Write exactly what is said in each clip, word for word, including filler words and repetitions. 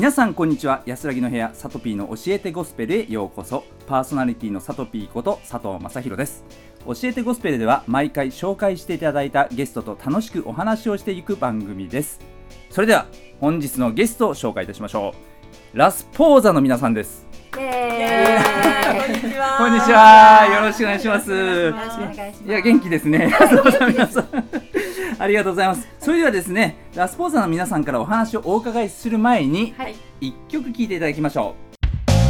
皆さんこんにちは。安らぎの部屋サトピーの教えてゴスペルへようこそ。パーソナリティのサトピーこと佐藤正弘です。教えてゴスペルでは毎回紹介していただいたゲストと楽しくお話をしていく番組です。それでは本日のゲストを紹介いたしましょう。ラスポーザの皆さんです。 イエーイこんにちは。 こんにちは。よろしくお願いします。 よろしくお願いします。 いや元気ですね。皆さんありがとうございます。それではですね、ラスポーザの皆さんからお話をお伺いする前に、はい、いっきょく聴いていただきましょう。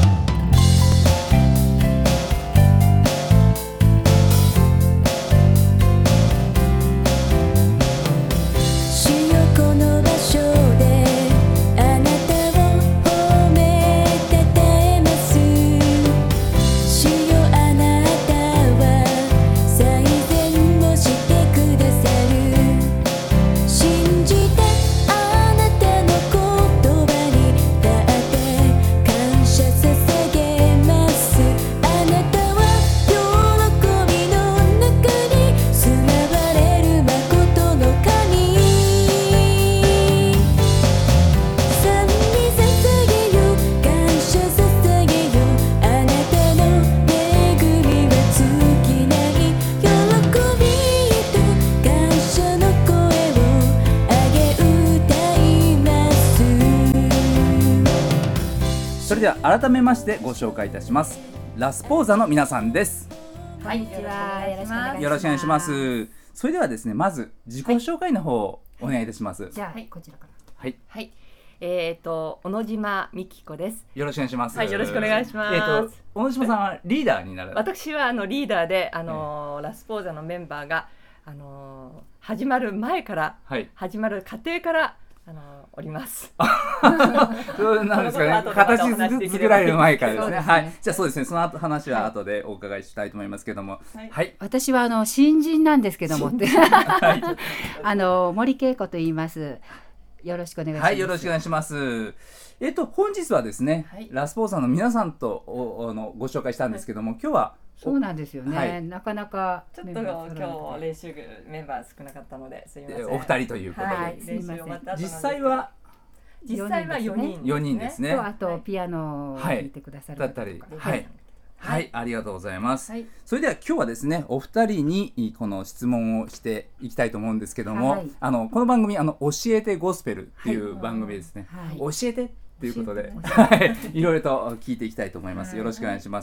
それでは改めましてご紹介いたします。ラスポーザの皆さんです。 はい、こんにちは。 よろしくお願いします。それではですね、まず自己紹介の方をお願いいたします。 はい、じゃあ、はい、こちらから。 はい。 はい。えっ、ー、と小野島美希子です。 よろしくお願いします。 はい、よろしくお願いします。 えっ、ー、と小野島さんはリーダーになる。 私はあのリーダーで、あのー、ラスポーザのメンバーがあのー、始まる前から、はい、始まる過程からあのー、おります。 そうなんですかね。形作られる前からですね。はい。じゃあそうですね。その後話は後でお伺いしたいと思いますけども。 はい。はい、私はあの新人なんですけども、はい、あの森恵子と言います。よろしくお願いします。 はい、よろしくお願いします。えっと本日はですね、はい、ラスポーザの皆さんとおあのご紹介したんですけども、はい、今日はそうなんですよね、はい、なかなかちょっと今日練習メンバー少なかったのですいません。 お二人ということで、はい、 練習終わった後実際は実際はよにん、 よにんですね。 とあとピアノを弾いてくださる方とか、はい、だったり、はい、はい、ありがとうございます。はい、それでは今日はですね、お二人にこの質問をしていきたいと思うんですけども、はい、あのこの番組あの教えてゴスペルっていう番組ですね。はい、教えてということで、はい、いろいろと聞いていきたいと思います。よろしくお願いします。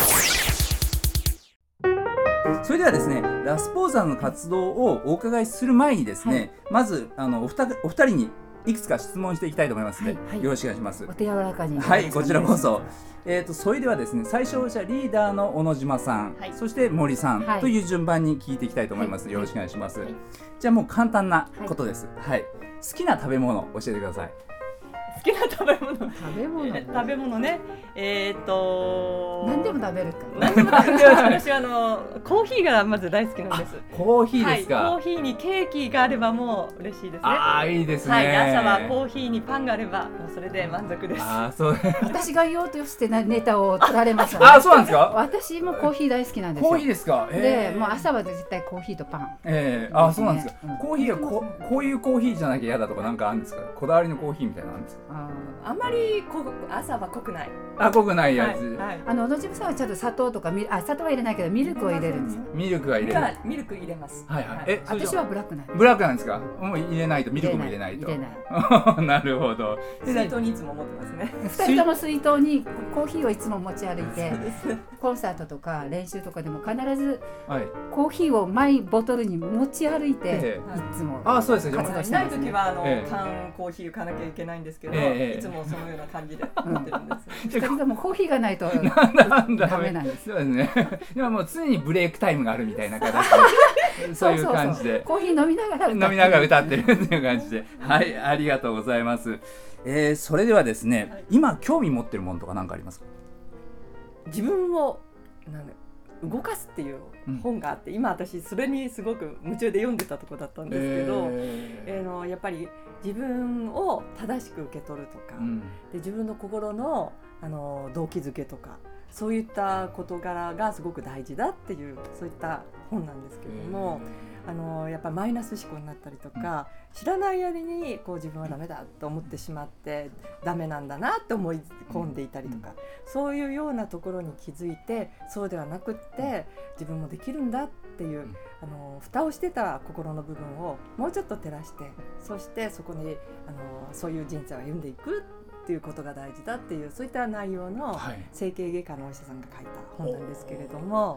それではですね、ラスポーザの活動をお伺いする前にですね、はい、まずあのお二人、お二人にいくつか質問していきたいと思いますので、はいはい、よろしくお願いします。 お手柔らかに。 はい、こちらこそ。えーと、それではですね、最初じゃリーダーの小野島さん、はい、そして森さん、はい、という順番に聞いていきたいと思います。はい、よろしくお願いします。はい、じゃあもう簡単なことです。はい。はい、好きな食べ物教えてください。 好きな食べ物。 食べ物。 食べ物ね。えっ、ー、と。 何でも食べるか。 何でも食べる。私はあのコーヒーがまず大好きなんです。 コーヒーですか。 はい、コーヒーにケーキがあればもう嬉しいですね。 ああ、いいですね。 はい、朝はコーヒーにパンがあればもうそれで満足です。 ああ、そう。 私が言おうとしてネタを取られました、 ね。ああ、そうなんですか。 私もコーヒー大好きなんですよ。 コーヒーですか。 えー、で、もう朝は絶対コーヒーとパン。 ええー、ああ、そうなんですか。うん、コーヒーはここういうコーヒーじゃなきゃ嫌だとかなんかあるんですか。こだわりのコーヒーみたいなのあるんですか。 ああんまりこ朝は濃くない。 あ、濃くないやつ。はいはい、あの小野島さんはちゃんと砂糖とかミルあ砂糖は入れないけどミルクを入れるんですよ。 ミルクは入れる。 ミルク入れます。 はいはい。え、 私はブラックなんです。 ブラックなんですか。もう入れないとミルクも入れないと。 入れない。 なるほど。 水筒にいつも持ってますね。 二人とも水筒にコーヒーをいつも持ち歩いて、コンサートとか練習とかでも必ずコーヒーをマイボトルに持ち歩いていつも。 あ、そうですね。 活動してますね。ない時はあの缶コーヒー買わなきゃいけないんですけど、いつもそのような感じで持ってるんです。 二人ともコーヒーがないとダメなんです。 そうですね。今もう常にブレイクタイムがあるみたいな形で、そういう感じでコーヒー飲みながら飲みながら歌ってるっていう感じで、はい、ありがとうございます。えー、それではですね、はい、今興味持ってるものとか何かありますか。 自分をなんだ動かすっていう本があって、うん、今私それにすごく夢中で読んでたとこだったんですけど、えーえー、のやっぱり自分を正しく受け取るとか、うん、で自分の心の、あの動機づけとかそういった事柄がすごく大事だっていうそういった本なんですけども、 あのやっぱマイナス思考になったりとか、うん、知らない間にこう自分はダメだと思ってしまってダメなんだなって思い込んでいたりとか、うん、そういうようなところに気づいて、そうではなくって自分もできるんだっていう、うん、あの蓋をしてた心の部分をもうちょっと照らして、そしてそこにあのそういう人生を歩んでいくっていうことが大事だっていう、そういった内容の整形外科のお医者さんが書いた本なんですけれども、はい、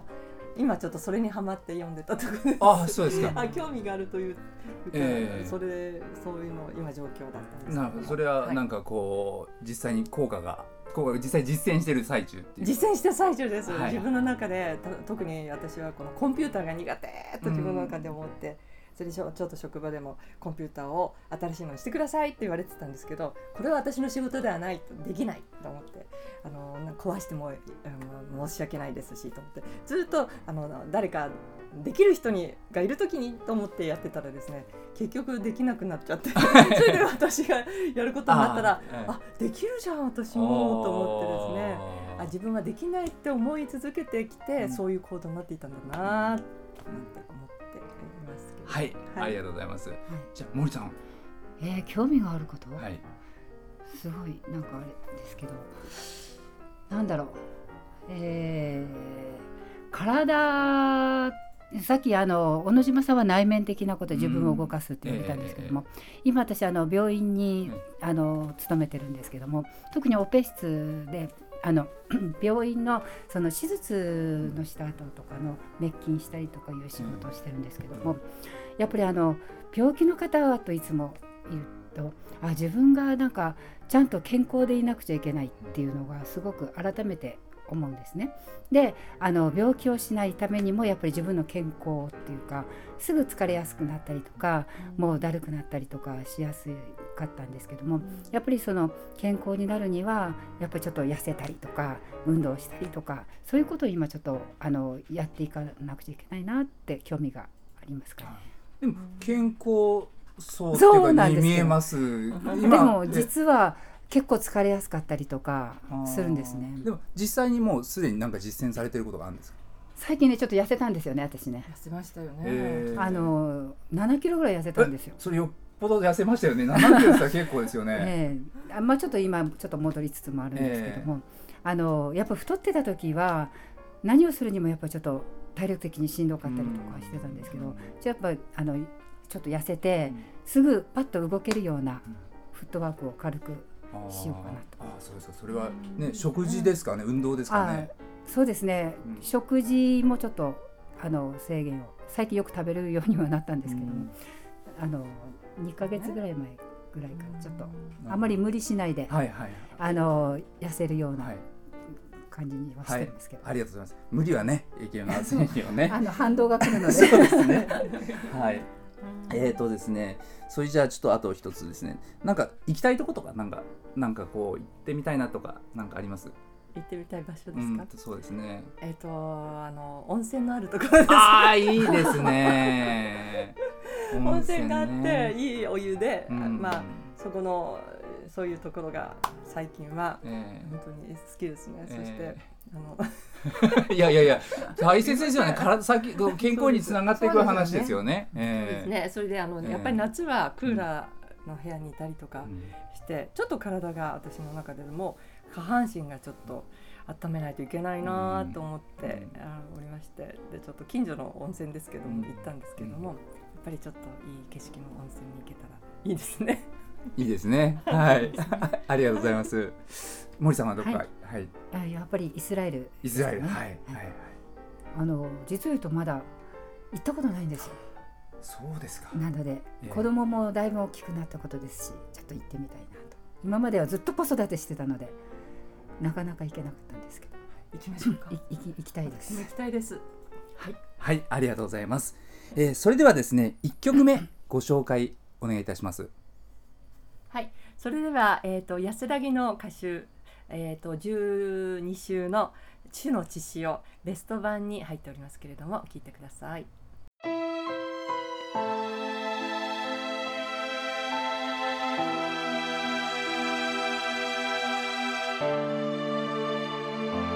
今ちょっとそれにハマって読んでたところです。 あ、そうですか。 あ、興味があるという、えー、それそういうの今状況だったんですけど、 なるほど。それはなんかこう、はい、実際に効果が効果が実際実践してる最中っていう。 実践してる最中です、はい、自分の中で特に私はこのコンピューターが苦手と自分の中で思って、うん、それでちょっと職場でもコンピューターを新しいのにしてくださいって言われてたんですけど、これは私の仕事ではないと、できないと思って、あの壊してもあの申し訳ないですしと思って、ずっとあの誰かできる人にがいる時にと思ってやってたらですね、結局できなくなっちゃってそれで私がやることになったら あ,、あ、できるじゃん私もと思ってですね、あ、自分はできないって思い続けてきて、うん、そういう行動になっていたんだななんて思っていますけど、 はい、はい、ありがとうございます、はい、じゃあ森さん、 えー、興味があること、 はい、 すごいなんかあれですけど、なんだろう、えー、体、さっきあの小野島さんは内面的なことで自分を動かすって言われたんですけども、うんえー、今私あの病院に、うん、あの勤めてるんですけども、特にオペ室であの病院のその手術のした後とかの滅菌したりとかいう仕事をしてるんですけども、うん、やっぱりあの病気の方といつもいると、あ、自分がなんかちゃんと健康でいなくちゃいけないっていうのがすごく改めて思うんですね。で、あの病気をしないためにもやっぱり自分の健康っていうか、すぐ疲れやすくなったりとか、もうだるくなったりとかしやすかったんですけども、やっぱりその健康になるにはやっぱりちょっと痩せたりとか運動したりとか、そういうことを今ちょっとあのやっていかなくちゃいけないなって興味がありますかね。 でも健康そうっていうかに見えます。 今でも実は結構疲れやすかったりとかするんですね。 でも実際にもうすでになんか実践されてることがあるんですか？ 最近ねちょっと痩せたんですよね、私ね。 痩せましたよね、 えー、あのななキロぐらい痩せたんですよ。 それよっぽど痩せましたよね。ななキロって結構ですよね、 えー、まあちょっと今ちょっと戻りつつもあるんですけども、えー、あのやっぱ太ってた時は何をするにもやっぱちょっと体力的にしんどかったりとかしてたんですけど、じゃあやっぱあのちょっと痩せてすぐパッと動けるようなフットワークを軽くしようかなと。 ああ、そうですか。それはね、食事ですかね、運動ですかね。 そうですね、うん、食事もちょっとあの制限を最近よく食べるようにはなったんですけども、うん、あのにかげつぐらい前ぐらいからちょっとあまり無理しないで、はいはい、あの痩せるような感じにはしてるんですけど、 はい、ありがとうございます。無理はねいけませんよね。 あの反動が来るのでそうですねはい。えーとですね、それじゃあちょっとあと一つですね、なんか行きたいとことかなんかなんかこう行ってみたいなとかなんかあります？ 行ってみたい場所ですか？うん、 そうですね。 えっとあの温泉のあるところです。 ああ、いいですね。 温泉があっていいお湯で、うん、まあそこのそういうところが最近は本当に好きですね。えー、そして、えー、あのいやいやいや大切ですよね。体先健康につながっていく話ですよね。 そうですね。それであの、えー、やっぱり夏はクーラーの部屋にいたりとかして、うん、ちょっと体が私の中でも下半身がちょっと温めないといけないなと思って、うん、あおりまして、でちょっと近所の温泉ですけども、うん、行ったんですけども、やっぱりちょっといい景色の温泉に行けたらいいですね。 いいですね。はい。ありがとうございます。森さんはどこか、はいはい、やっぱりイスラエル、ね、 イスラエル、はいはいはい。 あの実を言うとまだ行ったことないんですよ。 そうですか。 なので、えー、子供もだいぶ大きくなったことですし、ちょっと行ってみたいなと。今まではずっと子育てしてたのでなかなか行けなかったんですけど、 行きましょうか。 行き行きたいです。 行きたいです。 はい、はい、ありがとうございます。えー、それではですね、いっきょくめご紹介お願いいたします。 はい、それでは、えーと、安らぎの歌集、えーと、じゅうに週の主の血潮ベスト版に入っておりますけれども、聞いてください。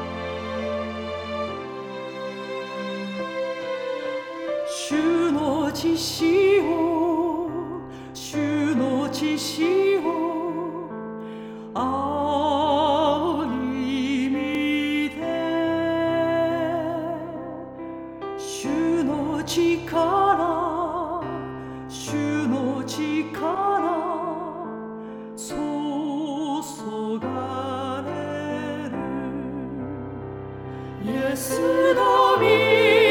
主の知識を主の知識を仰ぎ見て主の力主の力注がれるイエスの御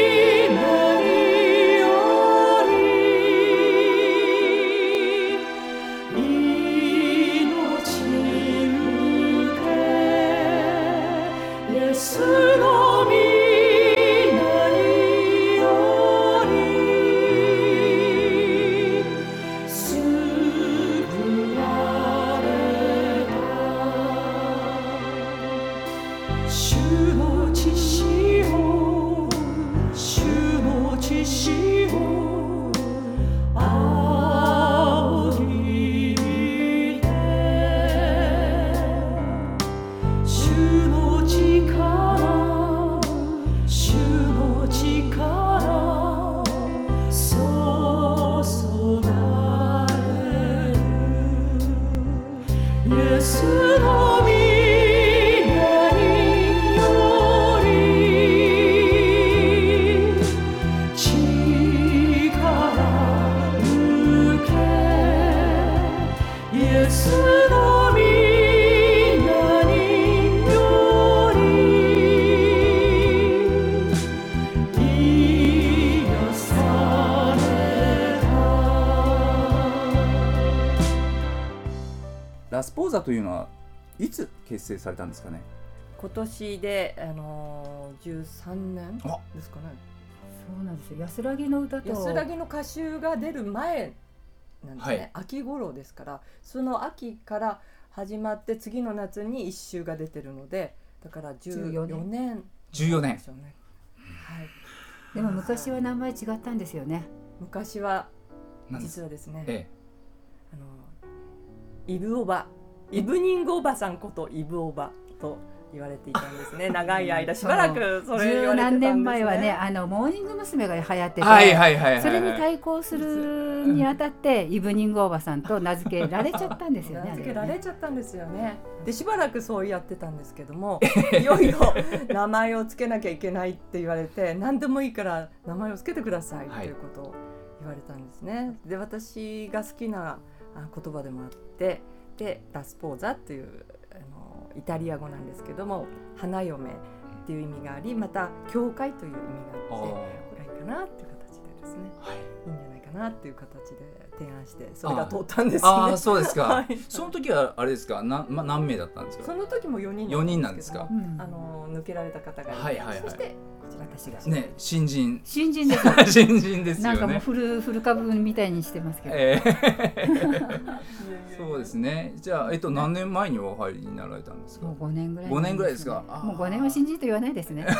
ラスポーザというのはいつ結成されたんですかね。 今年で、あのー、じゅうさんねんですかね。 そうなんですよ。安らぎの歌と安らぎの歌集が出る前なんですね、はい、秋頃ですから、その秋から始まって次の夏に一週が出てるので、だからじゅうよねんじゅうよねん、 はい、 でも昔は名前違ったんですよね。 昔は実はですね、 ええ、 あのイブおばイブニングおばさんことイブおばと言われていたんですね。長い間しばらくそれ言われてたんですね。十何年前はね、あのモーニング娘。が流行ってて、 はいはいはいはい、 それに対抗するにあたってイブニングおばさんと名付けられちゃったんですよね。 名付けられちゃったんですよね。でしばらくそうやってたんですけども、いよいよ名前をつけなきゃいけないって言われて、何でもいいから名前をつけてくださいということを言われたんですね。で、私が好きな言葉でもあって、でラスポーザっていうあのイタリア語なんですけども、花嫁っていう意味があり、また教会という意味があって、これはいいかなっていう形でですね、はい、いいんじゃないかなっていう形で提案して、それが通ったんですね。 ああ、そうですか。はい、その時はあれですか、な、ま、何名だったんですか。 その時もよにんよにんなんですか。 うん、あの抜けられた方がいて、はいはいはい、そして私がね、新人新人です新人ですよね。 なんかもうフルフル株みたいにしてますけど、 えー、そうですね。じゃあ、えっと、何年前にお入りになられたんですか。 もうごねんぐらい、 ね、ごねんぐらいですか。 もうごねんは新人と言わないですね。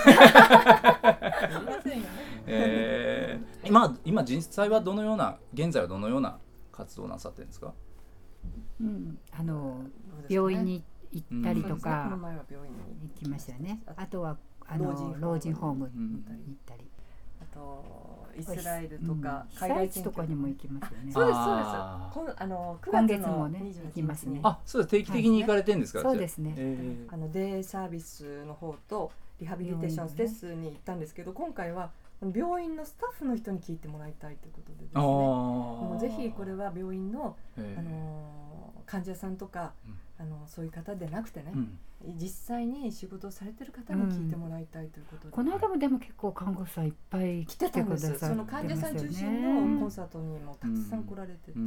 えー、今今実際はどのような現在はどのような活動をなさってるんですか。 うん、あの病院に行ったりとか、 うん、行きましたよね。あとはあの老人ホームに行ったり、 あとイスラエルとか海外地とかにも行きますよね。 そうですそうです。こあの今月もね行きますね。 あ、そうです。定期的に行かれてるんですか。 そうですね。 あのデイサービスの方とリハビリテーションステッスに行ったんですけど、今回は病院のスタッフの人に聞いてもらいたいということでですね、もうぜひこれは病院の、あの患者さんとか、あのそういう方でなくてね、うん、実際に仕事をされてる方に聞いてもらいたいということで、うん、 この間もでも結構看護師さんいっぱい来てたんです。 その患者さん中心のコンサートにもたくさん来られてて、うん、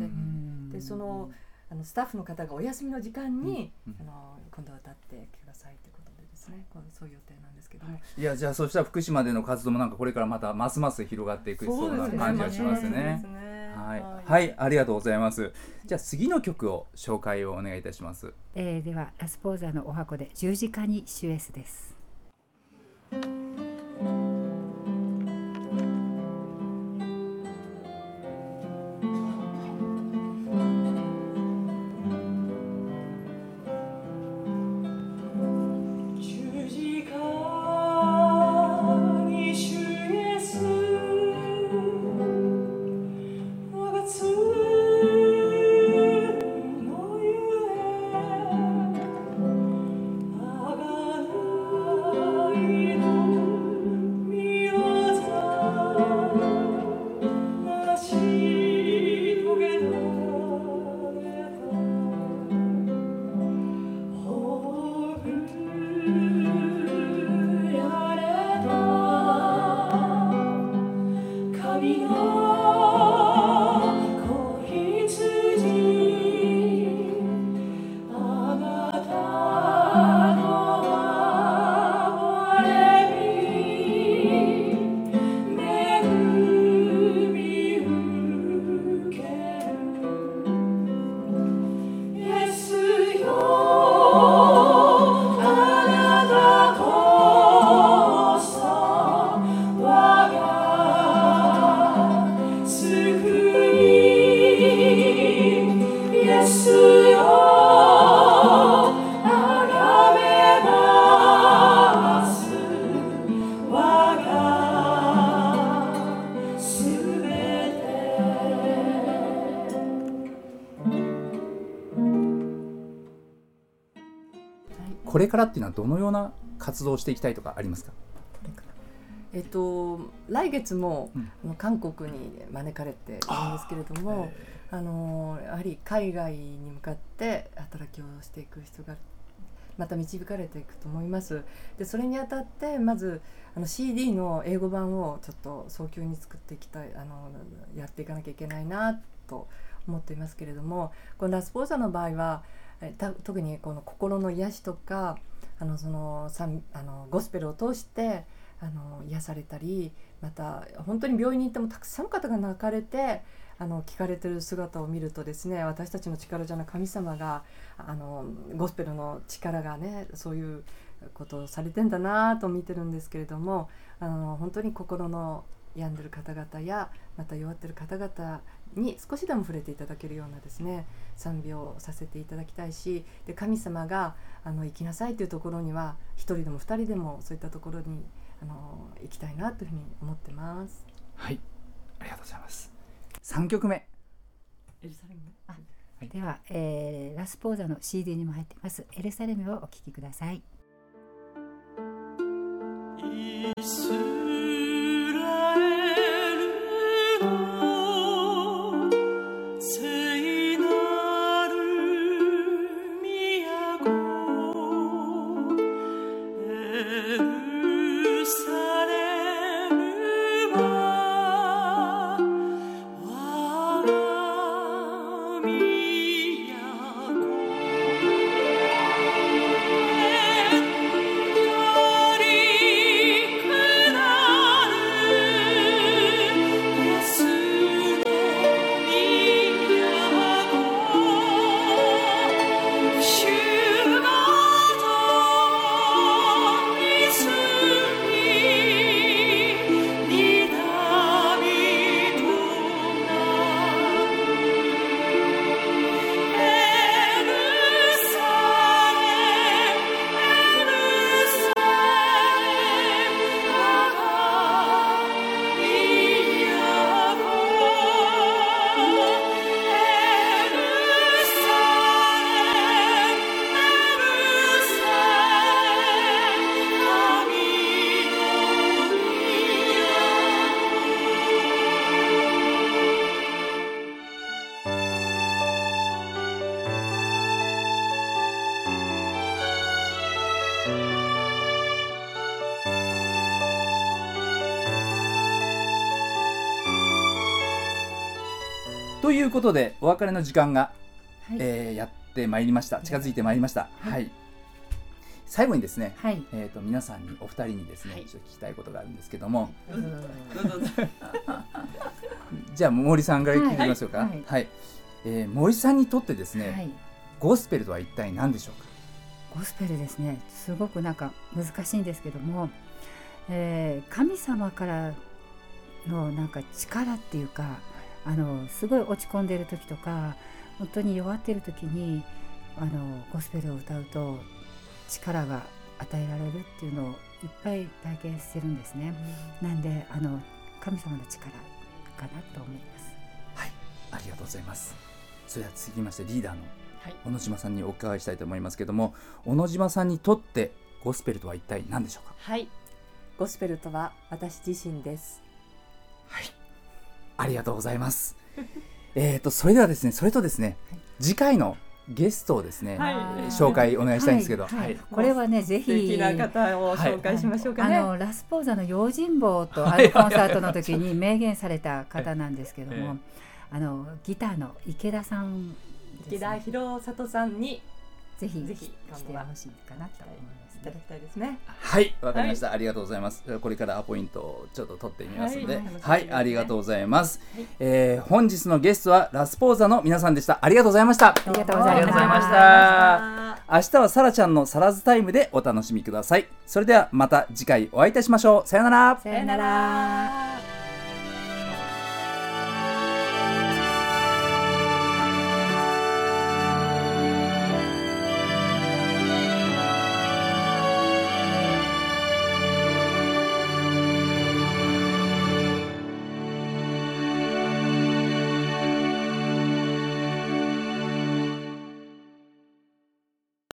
でそのあのスタッフの方がお休みの時間に、うん、あの今度は歌ってくださいということでですね、そういう予定なんですけども、 いや、じゃあそうしたら福島での活動もなんかこれからまたますます広がっていくそうな感じがしますね。はい、はい、ありがとうございます。じゃあ次の曲を紹介をお願いいたします。 えー、ではラスポーザのお箱で十字架に主イエスです。 「 れからっていうのはどのような活動をしていきたいとかありますか？ えっと、来月も、 うん、 韓国に招かれているんですけれども、あ、あのやはり海外に向かって働きをしていく人がまた導かれていくと思います。でそれにあたってまずあの シーディー の英語版をちょっと早急に作っていきたい、あのやっていかなきゃいけないなと思っていますけれども、このラスポーザの場合はえた特にこの心の癒しとかあのそのさあのゴスペルを通してあの癒されたり、また本当に病院に行ってもたくさんの方が泣かれてあの聞かれてる姿を見るとですね、私たちの力じゃない神様があのゴスペルの力がねそういうことをされてんだなと見てるんですけれども、あの本当に心の病んでる方々やまた弱ってる方々に少しでも触れていただけるようなですね賛美をさせていただきたいし、で神様があの生きなさいというところには一人でも二人でもそういったところにあの行きたいなというふうに思ってます。 はい、ありがとうございます。さんきょくめエルサレム、 あ、はい、では、えー、ラスポーザの シーディー にも入っていますエルサレムをお聴きください。 イスラエルの聖なる都エルサレムは我が都ということでお別れの時間が、 はい、 えー、やってまいりました。近づいてまいりました。はい、はい、最後にですね、はい、えー、と皆さんにお二人にですね、はい、ちょっと聞きたいことがあるんですけども、じゃあ森さんから聞いてみましょうか。はいはいはい、えー、森さんにとってですね、はい、ゴスペルとは一体何でしょうか？ ゴスペルですね、すごくなんか難しいんですけども、えー、神様からのなんか力っていうか、あのすごい落ち込んでいる時とか本当に弱っている時にあのゴスペルを歌うと力が与えられるっていうのをいっぱい体験してるんですね。うん、なんであの神様の力かなと思います。 はい、ありがとうございます。それでは続きましてリーダーの小野島さんにお伺いしたいと思いますけども、小野島さんにとってゴスペルとは一体何でしょうか？ はい、ゴスペルとは私自身です。 はい、ありがとうございます。えーとそれではですね、それとですね、はい、次回のゲストをですね、はい、紹介お願いしたいんですけど、はいはいはい、 これはねぜひ素敵な方を紹介しましょうかね。 あのラスポーザの用心棒とあるコンサートの時に明言された方なんですけども、あのギターの池田さん、 池田博里さんにぜひぜひしてほしいかなと思います。 いただきたいですね。 はい、わかりました、はい、ありがとうございます。これからアポイントをちょっと取ってみますので、はい、はい、ありがとうございます。はい、えー、本日のゲストはラスポーザの皆さんでした。ありがとうございました。 ありがとうございました。 明日はサラちゃんのサラズタイムでお楽しみください。それではまた次回お会いいたしましょう。さよなら。 さよなら。